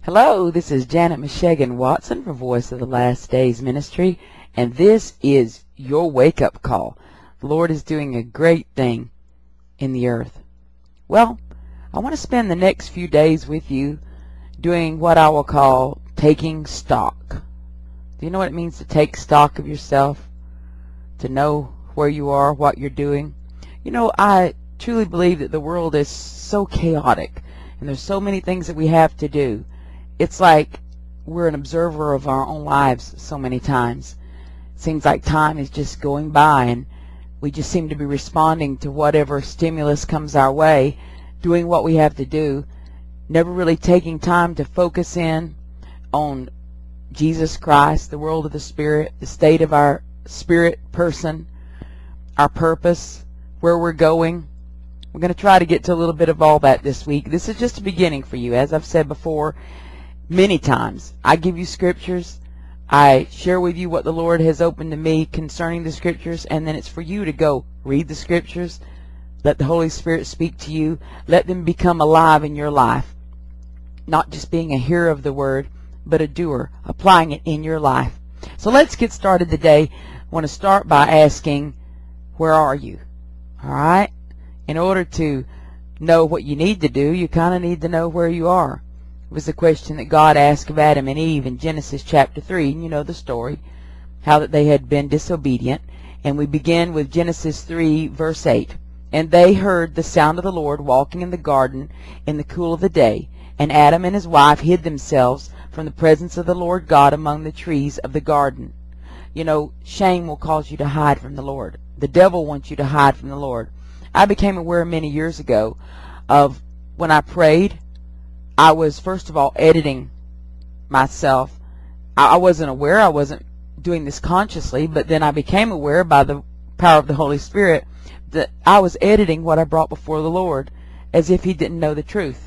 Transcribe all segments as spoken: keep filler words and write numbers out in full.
Hello, this is Janet Meshegan Watson for Voice of the Last Days Ministry, and this is your wake-up call. The Lord is doing a great thing in the earth. Well, I want to spend the next few days with you doing what I will call taking stock. Do you know what it means to take stock of yourself? To know where you are, what you're doing? You know, I truly believe that the world is so chaotic, and there's so many things that we have to do. It's like we're an observer of our own lives so many times. It seems like time is just going by, and we just seem to be responding to whatever stimulus comes our way, doing what we have to do, never really taking time to focus in on Jesus Christ, the world of the Spirit, the state of our spirit person, our purpose, where we're going. We're going to try to get to a little bit of all that this week. This is just a beginning for you. As I've said before many times, I give you scriptures. I share with you what the Lord has opened to me concerning the scriptures, and then it's for you to go read the scriptures. Let the Holy Spirit speak to you. Let them become alive in your life. Not just being a hearer of the word, but a doer, applying it in your life. So let's get started today. I want to start by asking, where are you? All right? In order to know what you need to do, you kind of need to know where you are. It was the question that God asked of Adam and Eve in Genesis chapter three. And you know the story, how that they had been disobedient. And we begin with Genesis three, verse eight. And they heard the sound of the Lord walking in the garden in the cool of the day. And Adam and his wife hid themselves from the presence of the Lord God among the trees of the garden. You know, shame will cause you to hide from the Lord. The devil wants you to hide from the Lord. I became aware many years ago of when I prayed, I was first of all editing myself. I wasn't aware, I wasn't doing this consciously, but then I became aware by the power of the Holy Spirit that I was editing what I brought before the Lord as if He didn't know the truth.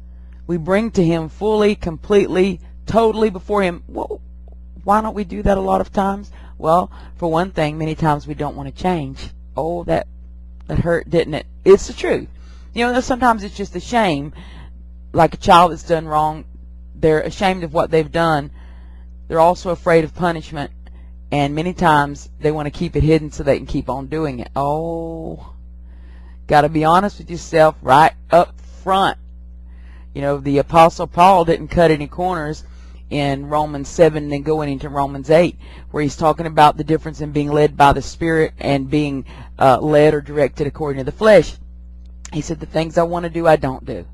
We bring to Him fully, completely, totally before Him. Well, why don't we do that a lot of times? Well, for one thing, many times we don't want to change. Oh, that that hurt, didn't it? It's the truth. You know, sometimes it's just a shame. Like a child that's done wrong, they're ashamed of what they've done. They're also afraid of punishment, and many times they want to keep it hidden so they can keep on doing it. Oh, got to be honest with yourself right up front. You know, the Apostle Paul didn't cut any corners in Romans seven and then going into Romans eight, where he's talking about the difference in being led by the Spirit and being uh, led or directed according to the flesh. He said, the things I want to do, I don't do.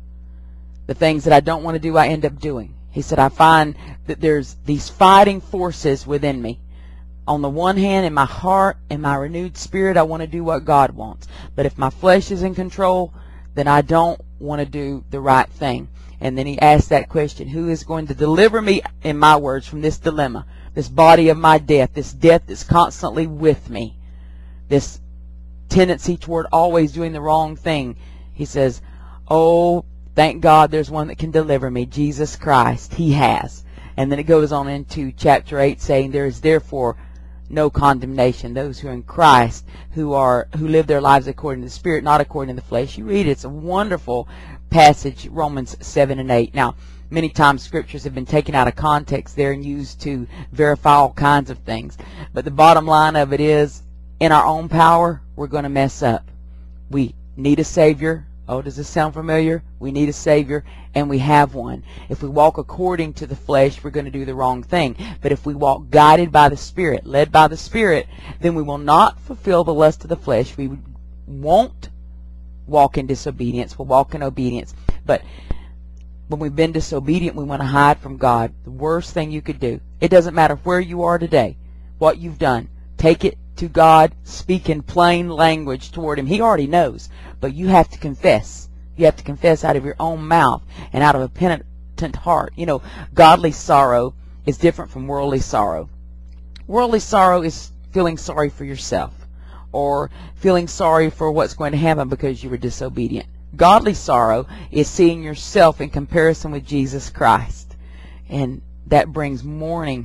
The things that I don't want to do, I end up doing. He said, I find that there's these fighting forces within me. On the one hand, in my heart, in my renewed spirit, I want to do what God wants. But if my flesh is in control, then I don't want to do the right thing. And then he asked that question, who is going to deliver me, in my words, from this dilemma, this body of my death, this death that's constantly with me, this tendency toward always doing the wrong thing? He says, oh, thank God there's one that can deliver me, Jesus Christ. He has. And then it goes on into chapter eight saying, there is therefore no condemnation. Those who are in Christ, who are who live their lives according to the Spirit, not according to the flesh. You read it, it's a wonderful passage, Romans seven and eight. Now, many times scriptures have been taken out of context there and used to verify all kinds of things. But the bottom line of it is, in our own power, we're going to mess up. We need a Savior. Oh, does this sound familiar? We need a Savior, and we have one. If we walk according to the flesh, we're going to do the wrong thing. But if we walk guided by the Spirit, led by the Spirit, then we will not fulfill the lust of the flesh. We won't walk in disobedience. We'll walk in obedience. But when we've been disobedient, we want to hide from God. The worst thing you could do. It doesn't matter where you are today, what you've done. Take it to God, speak in plain language toward Him. He already knows, but you have to confess. You have to confess out of your own mouth and out of a penitent heart. You know, godly sorrow is different from worldly sorrow. Worldly sorrow is feeling sorry for yourself or feeling sorry for what's going to happen because you were disobedient. Godly sorrow is seeing yourself in comparison with Jesus Christ, and that brings mourning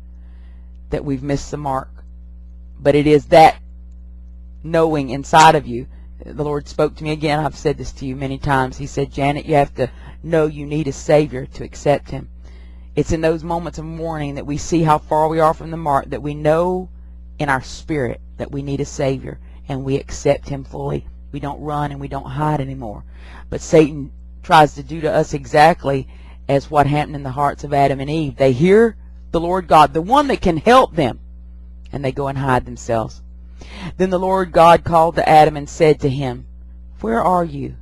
that we've missed the mark. But it is that knowing inside of you. The Lord spoke to me again. I've said this to you many times. He said, Janet, you have to know you need a Savior to accept Him. It's in those moments of mourning that we see how far we are from the mark, that we know in our spirit that we need a Savior, and we accept Him fully. We don't run and we don't hide anymore. But Satan tries to do to us exactly as what happened in the hearts of Adam and Eve. They hear the Lord God, the one that can help them, and they go and hide themselves. Then the Lord God called to Adam and said to him, "Where are you?"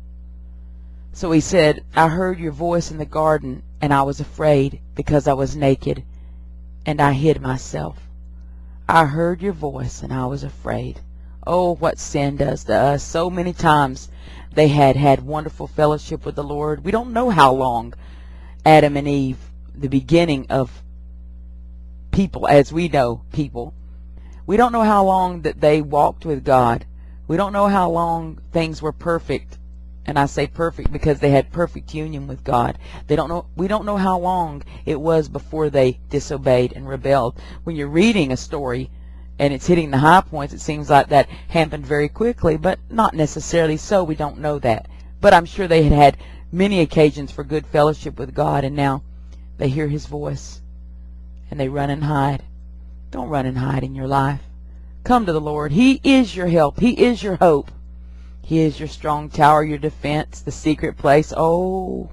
So he said, "I heard your voice in the garden, and I was afraid because I was naked, and I hid myself." I heard your voice, and I was afraid. Oh, what sin does to us. So many times they had had wonderful fellowship with the Lord. We don't know how long Adam and Eve, the beginning of people as we know people, we don't know how long that they walked with God. We don't know how long things were perfect. And I say perfect because they had perfect union with God. They don't know. We don't know how long it was before they disobeyed and rebelled. When you're reading a story and it's hitting the high points, it seems like that happened very quickly, but not necessarily so. We don't know that. But I'm sure they had had many occasions for good fellowship with God, and now they hear His voice and they run and hide. Don't run and hide in your life. Come to the Lord. He is your help. He is your hope. He is your strong tower, your defense, the secret place. Oh.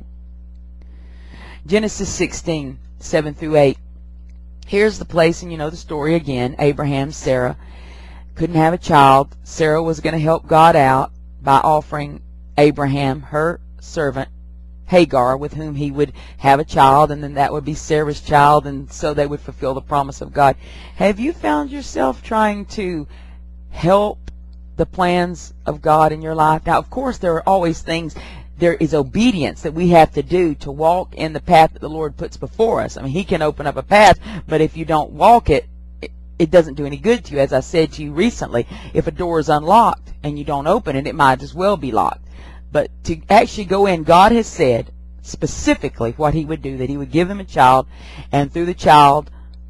Genesis sixteen, seven through eight. Here's the place, and you know the story again. Abraham, Sarah couldn't have a child. Sarah was going to help God out by offering Abraham her servant, Hagar, with whom he would have a child, and then that would be Sarah's child, and so they would fulfill the promise of God. Have you found yourself trying to help the plans of God in your life? Now, of course, there are always things, there is obedience that we have to do to walk in the path that the Lord puts before us. I mean, He can open up a path, but if you don't walk it, it, it doesn't do any good to you. As I said to you recently, if a door is unlocked and you don't open it, it might as well be locked. But to actually go in, God has said specifically what He would do, that He would give them a child, and through the child,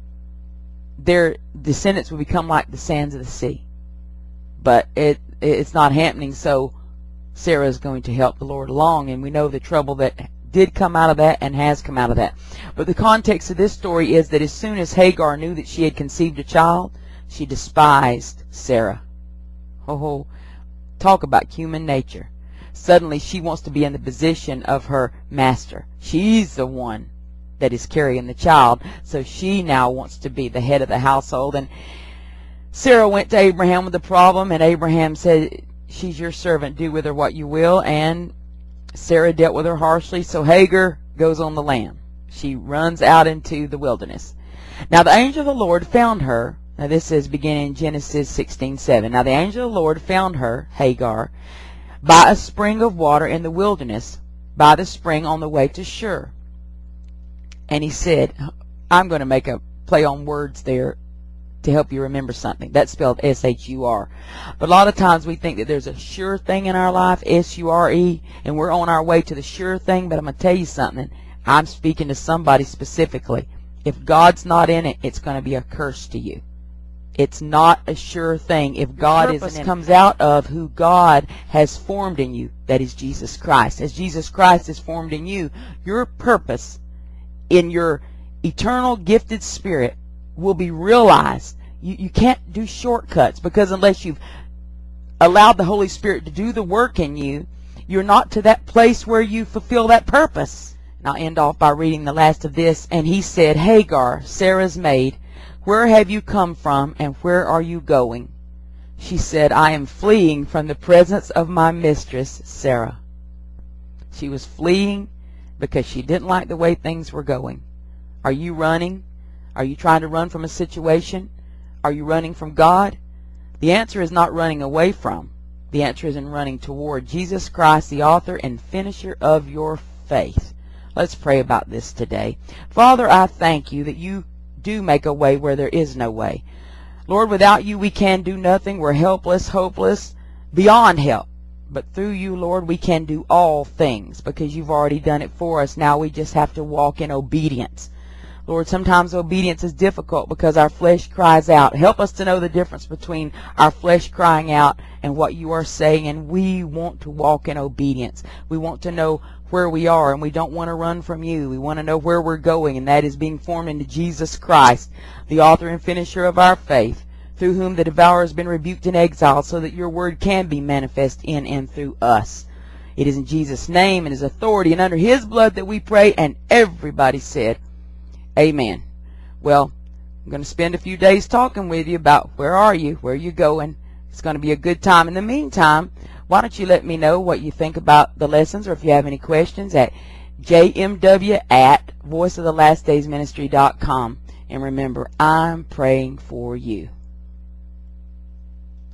their descendants would become like the sands of the sea. But it it's not happening, so Sarah is going to help the Lord along, and we know the trouble that did come out of that and has come out of that. But the context of this story is that as soon as Hagar knew that she had conceived a child, she despised Sarah. Oh, talk about human nature. Suddenly she wants to be in the position of her master. She's the one that is carrying the child, so she now wants to be the head of the household. And Sarah went to Abraham with the problem, and Abraham said, "She's your servant, do with her what you will." And Sarah dealt with her harshly, so Hagar goes on the lam. She runs out into the wilderness. Now the angel of the Lord found her. Now this is beginning in Genesis sixteen seven. Now the angel of the Lord found her, Hagar, by a spring of water in the wilderness, by the spring on the way to Shur. And he said, I'm going to make a play on words there to help you remember something. That's spelled S H U R. But a lot of times we think that there's a sure thing in our life, S U R E, and we're on our way to the sure thing. But I'm going to tell you something. I'm speaking to somebody specifically. If God's not in it, it's going to be a curse to you. It's not a sure thing. If God isn't in it, comes out of who God has formed in you, that is Jesus Christ. As Jesus Christ is formed in you, your purpose in your eternal gifted spirit will be realized. You, you can't do shortcuts, because unless you've allowed the Holy Spirit to do the work in you, you're not to that place where you fulfill that purpose. And I'll end off by reading the last of this. And he said, Hagar, Sarah's maid, where have you come from, and where are you going? She said, I am fleeing from the presence of my mistress, Sarah. She was fleeing because she didn't like the way things were going. Are you running? Are you trying to run from a situation? Are you running from God? The answer is not running away from. The answer is in running toward Jesus Christ, the author and finisher of your faith. Let's pray about this today. Father, I thank you that you do make a way where there is no way. Lord, without you we can do nothing. We're helpless, hopeless, beyond help. But through you, Lord, we can do all things because you've already done it for us. Now we just have to walk in obedience. Lord, sometimes obedience is difficult because our flesh cries out. Help us to know the difference between our flesh crying out and what you are saying, and we want to walk in obedience. We want to know where we are, and we don't want to run from you. We want to know where we're going, and that is being formed into Jesus Christ, the author and finisher of our faith, through whom the devourer has been rebuked and exiled, so that your word can be manifest in and through us. It is in Jesus' name and His authority and under His blood that we pray, and everybody said, amen. Well, I'm going to spend a few days talking with you about where are you, where are you going. It's going to be a good time. In the meantime, why don't you let me know what you think about the lessons, or if you have any questions, at j m w at voice of the last days ministry dot com. And remember, I'm praying for you.